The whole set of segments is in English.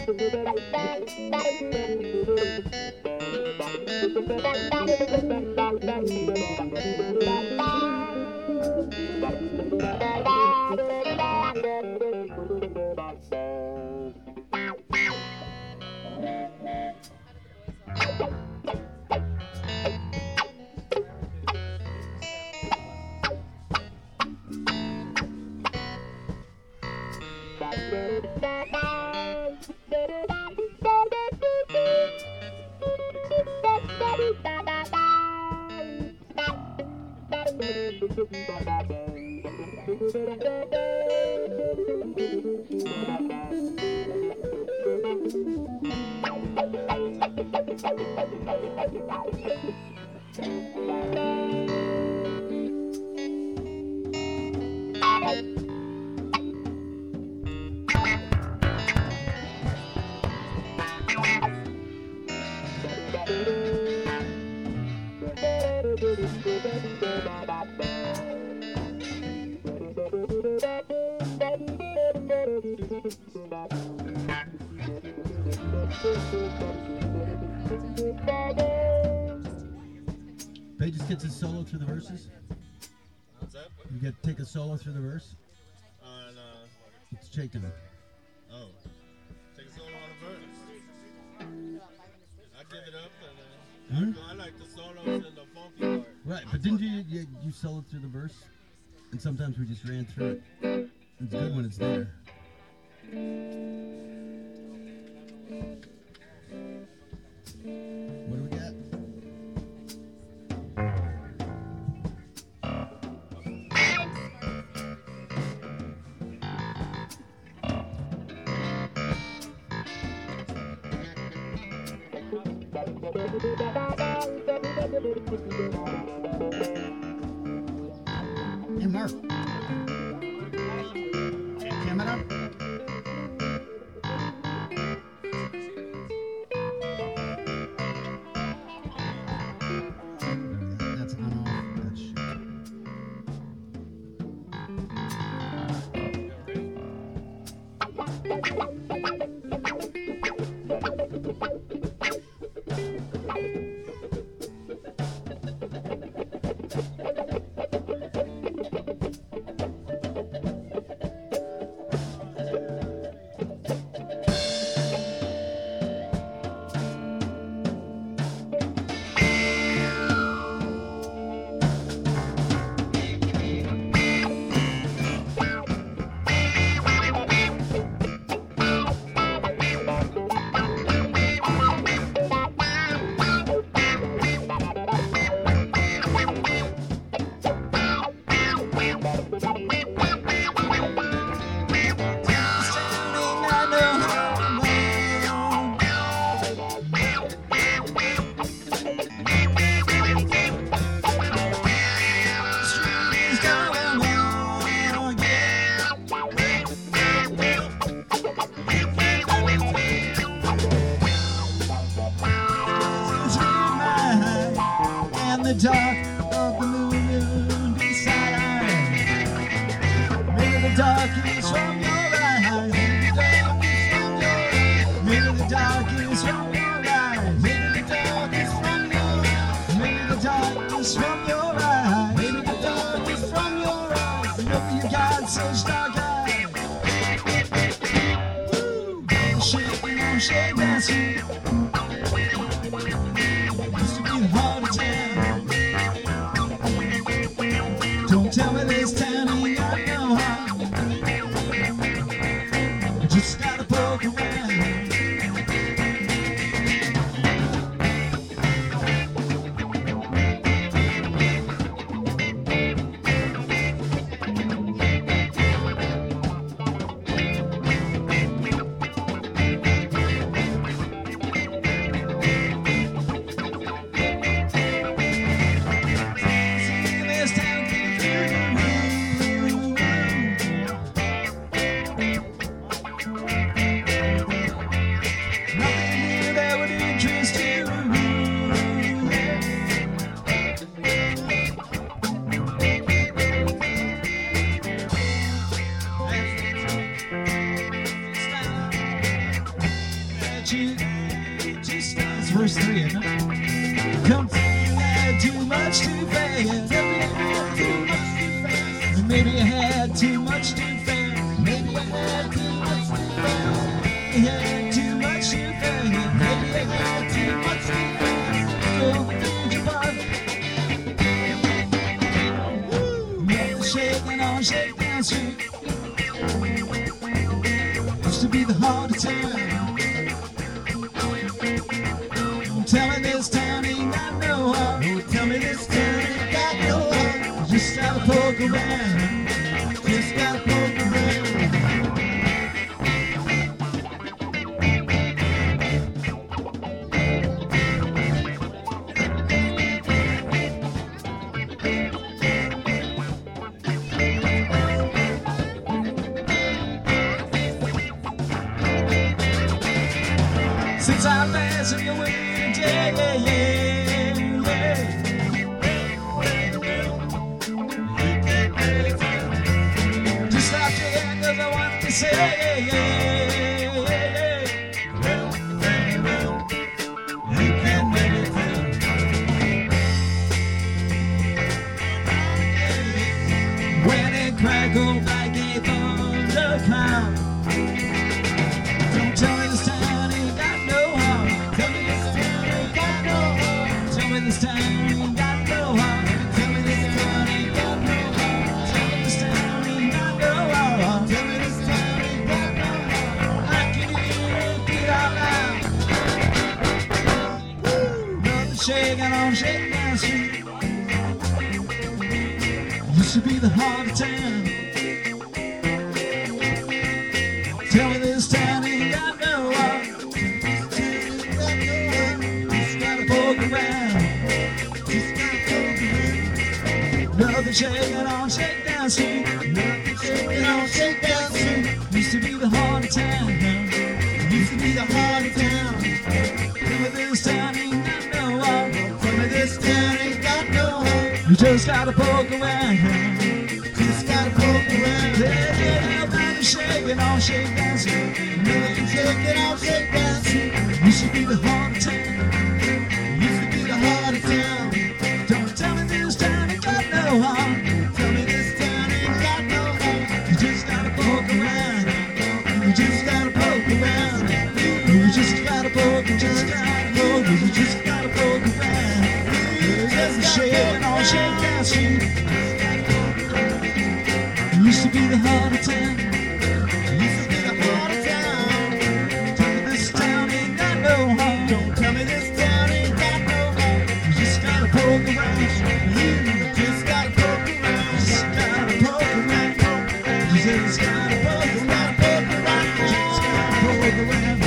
Paige just gets a solo through the verses. What's that? You get take a solo through the verse. On It's shaken. oh, take a solo on the verse. I give it up, and I like the solos and the funky part. Right, but didn't you solo through the verse? And sometimes we just ran through it. It's good when it's there. What do we got? Hey, Mark. Camera? That's on off. That's shit. The dark of the moon beside eyes. Maybe the dark is from your eyes. Maybe the dark is from your eyes. Maybe the dark is from your eyes. Maybe the dark is from your eyes. Maybe the dark is from your eyes. Maybe you got such dark eyes. Woo! Shake, shake that shit. Used to be hard to tell. Tell me this town ain't got no heart. I just gotta poke around. that you just it's verse 3, isn't it? Come tell me you had too much too fast. Tell me you had too much too fast. Maybe you had too much too fast. Maybe you had too much too fast. You had too much too fast. Maybe you had too much too fast. Go get your body. Shaking on Shakedown Street. Used to be the heart of town. Don't tell me this town ain't got no heart. Don't tell me this town ain't got no heart. Just gotta poke around. Just gotta poke around. Since I last in your way today, just stop here, cause I want to say, you can make it through. When it crackled like a thundercloud. Don't tell me this town ain't got no heart. Tell me this town ain't got no heart. Tell me this town ain't got no heart. Tell me this town ain't got no heart. Tell me this town ain't got no heart. Tell me this town ain't got no heart. I can hear it out loud. Woo! Nothing shaking on Shakedown Street. Used to be the heart of town. Tell me this town ain't got no heart. Just gotta poke around. Just gotta poke around. Nothing shaking on Shakedown Street. Nothing shaking on Shakedown Street. Used to be the heart of town. Used to be the heart of town. Tell me this town ain't got no heart. Tell me this town ain't got no heart. You just gotta poke around. Just gotta poke around. Yeah, nothing shaking on Shakedown Street. Nothing shaking on Shakedown Street. Used to be the heart of town. Used to be the heart of town. Don't tell me this town ain't got no heart. Tell me this town ain't got no heart. You just gotta poke around. You just gotta poke around. You just gotta poke. You just gotta poke. You just gotta poke around. Nothing shaking on Shakedown Street. Used to be the heart of town. Used to be the heart of town. Tell me this town ain't got no heart. Don't tell me this town ain't got no heart. You just gotta poke around. You just gotta poke around. Just gotta poke around. You just gotta poke around. Just gotta poke around.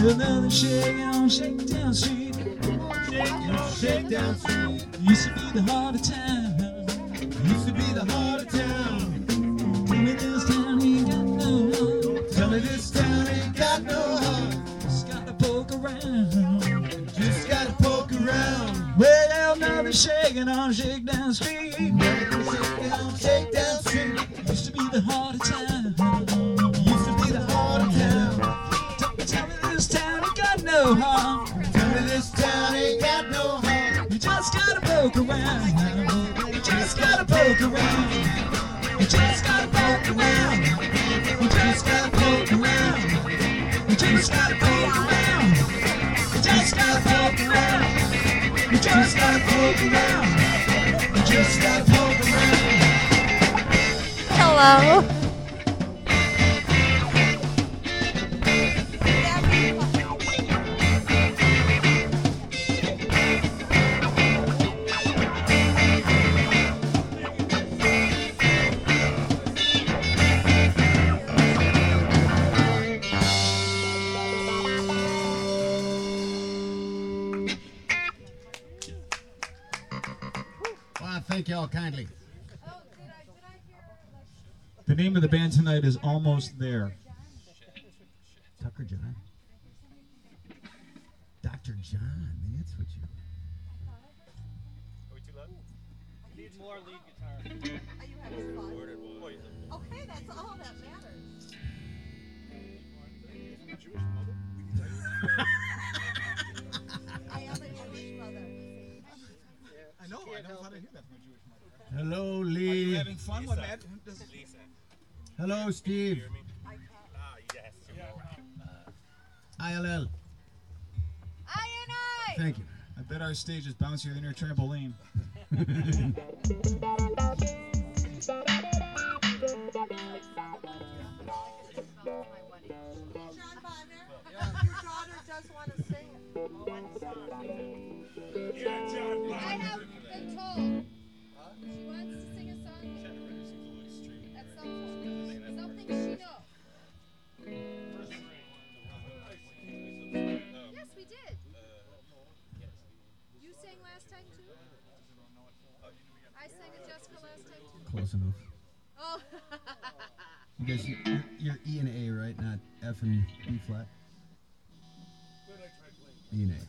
Another shakedown street. Shakedown street. Used to be the heart of town. Used to be the heart of town. Tell me this town ain't got no heart. Tell me this town ain't got no heart. Just gotta poke around. Just gotta poke around. Well, now they're shaking on Shakedown Street. Shakedown street. Used to be the heart of town. Used to be the heart of town. Tell me this town ain't got no heart. Tell me this town ain't got no heart. You just gotta poke around. You just gotta poke around. You just gotta poke around. You just gotta poke around. You just gotta poke around. You just gotta poke around. You just gotta poke around. You just gotta poke around. Hello. Well, thank you all kindly. The name of the band tonight is Almost There. Tucker John. Dr. John, that's what you. Are we too loud? You need more lead guitar. Are you having fun? Okay, that's all that matters. I am a Jewish mother. I know. I never thought I'd hear that from a Jewish mother. Hello, Are you Lee. having fun with that? Hello, Steve. Yes. ILL. I. Thank you. I bet our stage is bouncier than your trampoline. John Bonner, your daughter does want to sing one song. I have been told she wants to sing a song at some point. Something she knows. Yes, we did. You sang last time too? I sang at Jessica last time too. Close enough. Oh. You guys, you're E and A, right? Not F and B flat? E and A.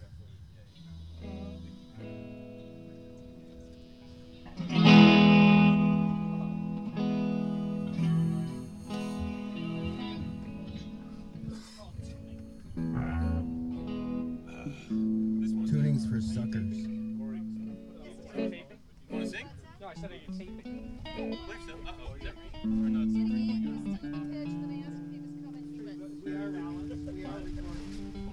Tunings for suckers. You want to sing? No, I said are you taping? I believe so. Uh-oh, is that right? Or not? And he was taking the pitch, then I asked if he was coming. He went. We are Alan. We are recording.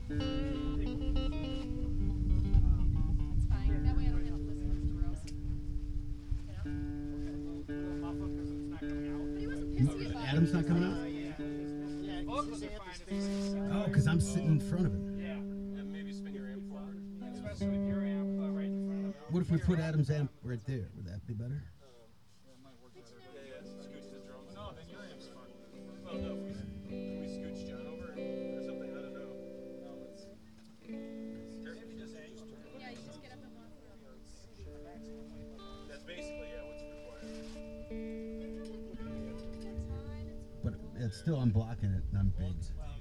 It's fine. That way I don't have to listen to Mr. Rose. You know? A little muffled because it's not coming out. But he wasn't pissy about it. Adam's not coming out? Vocals are fine. If Oh, because I'm sitting in front of him. yeah. And maybe spin your amp forward. Especially with your amp right in front of it. What if we put Adam's amp right there? Would that be better? Scooch the drums. No, then your amp's fine. Well, no, if we scooch John over or something, I don't know. No, let's. Yeah, you just get up and walk through. That's basically what's required. But it's still, I'm blocking it and I'm big.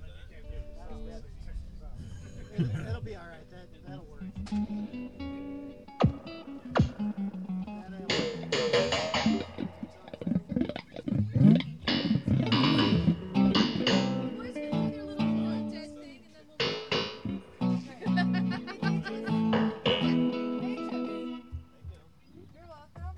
That'll be all right. That'll work. Boys can do their little dead thing and then we'll You're welcome.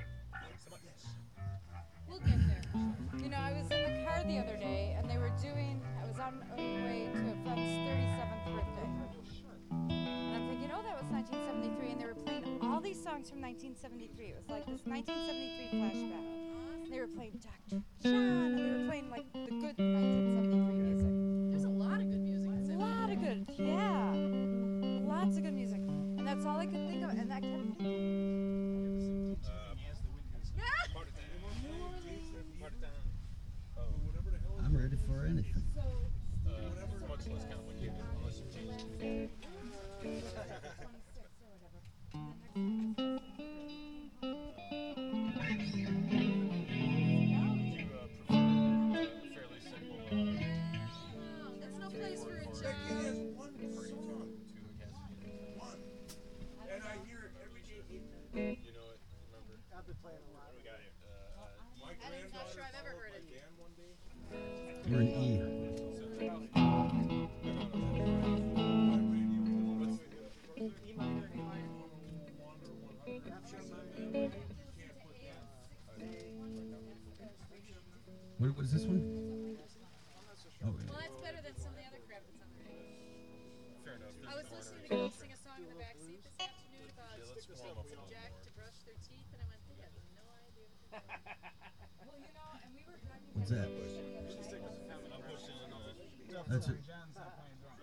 We'll get there. You know, I was in the car the other day, and they were doing. I was on the way to a friend's 37th birthday, and I'm thinking, oh, that was 1973, and they were playing all these songs from 1973. It was like this 1973 flashback. And they were playing Dr. John, and they were playing like the good 1973 music. There's a lot of good music that's A in lot of good, yeah, lots of good music, and that's all I could think of, and I kept thinking. I'm ready for anything. So It's much less complicated unless you change it. Fairly simple. That's no place for a That job. kid has one Party song. to Cassidy. One. And I hear it every day. You know it? Remember? I've been playing a lot. What do we got here? My I'm not granddaughter sure I've ever followed heard my it. dad one day. You're an E. My radio told me E minor, A minor. 101 or 100. F sharp minor. You can't put that. What is this one? Oh, Well, that's better than some of the other crap that's on the radio. Fair enough. I was listening to girls sing a song in the backseat this afternoon about Yeah, let's warm up a little Jack more. to brush their teeth, and I went, they have no idea. Well, you know, and we were driving what's that? I'm pushing That's it. John's